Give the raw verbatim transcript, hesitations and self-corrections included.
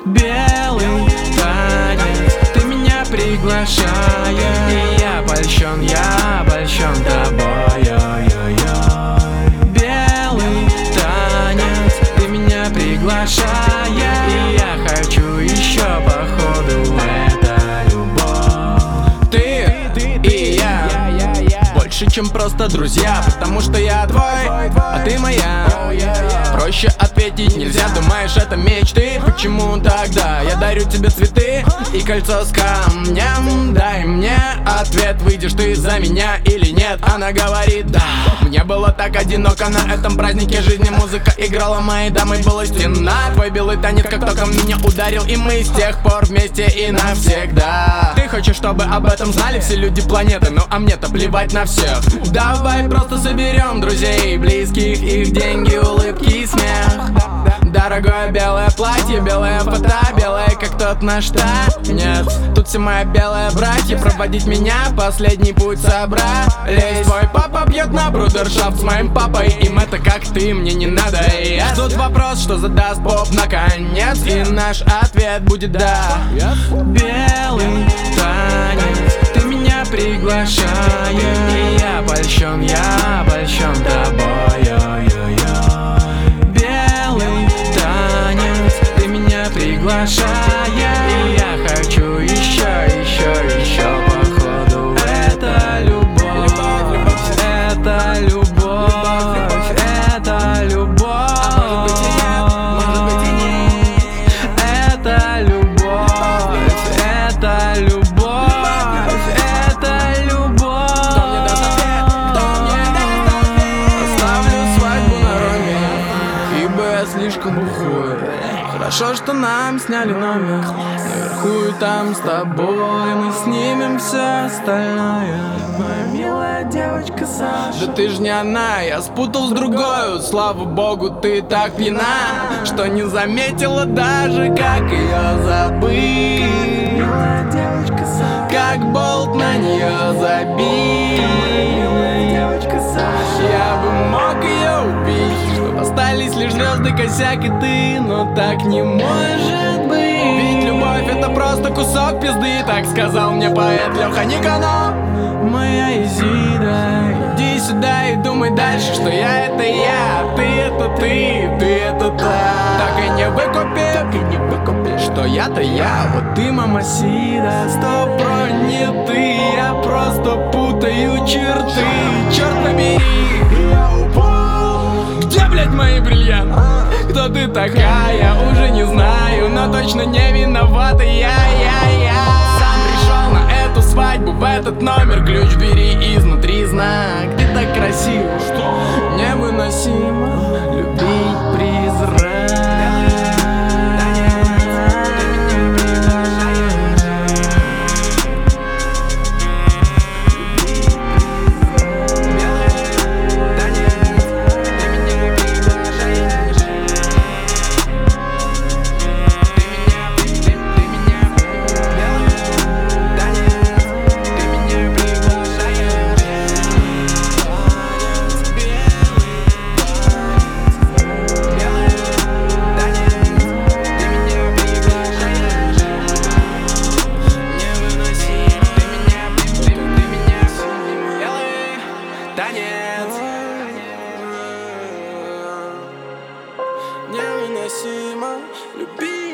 белый танец, ты меня приглашаешь, и я польщен, я польщен тобой. Белый танец, ты меня приглашаешь, и я хочу еще, походу, это любовь. Ты и я больше, чем просто друзья, потому что я твой, а ты моя. Проще ответить нельзя, думаешь, это мечты? Почему тогда я дарю тебе цветы и кольцо с камнем? Дай мне ответ, выйдешь ты за меня или нет? Она говорит да. Мне было так одиноко на этом празднике жизни. Музыка играла, моей дамой была стена. Твой белый танец как током меня ударил, и мы с тех пор вместе и навсегда. Ты хочешь, чтобы об этом знали все люди планеты, ну а мне-то плевать на всех. Давай просто соберем друзей, близких, их деньги, улыбки и смех. Дорогое белое платье, белая фото, белая как тот наш танец. Тут все мои белые братья, проводить меня последний путь собрались. Твой папа бьет на брудершафт с моим папой, им это как ты, мне не надо. Я тут вопрос, что задаст Боб наконец, и наш ответ будет да. Белый танец, ты меня приглашаешь, и я польщен, я польщен тобой. Белый танец, ты меня приглашаешь, и я хочу еще, еще, еще, походу, это любовь, это любовь, это любовь, может быть и нет, это любовь, это любовь. Слишком бухой. Хорошо, что нам сняли номер наверху, и там с тобой мы снимем все остальное. Моя милая девочка Саша. Да ты ж не она, я спутал с другой. Слава богу, ты так пьяна, что не заметила даже, как ее забыть. Милая девочка Саша, как болт на нее забить. Милая девочка Саша, я бы мог ее убить, чтобы остались лишь звезды, косяк и ты, но так не может быть. Ведь любовь это просто кусок пизды, так сказал мне поэт Леха Никонов. Моя Изида, иди сюда и думай дальше, что я это я, ты это ты, ты это та. Так и не выкупи, так и не выкупи, что я-то я, вот ты мамасида. Стоп, про не ты, я просто путаю черты. Черт побери, я упал. Где, блядь, мои бриллианты? Кто ты такая, уже не знаю, но точно не виновата я, я, я. Сам пришел на эту свадьбу, в этот номер, ключ бери изнутри, знак. Ты так красиво, что невыносимо любить призрак. Невыносимо любить.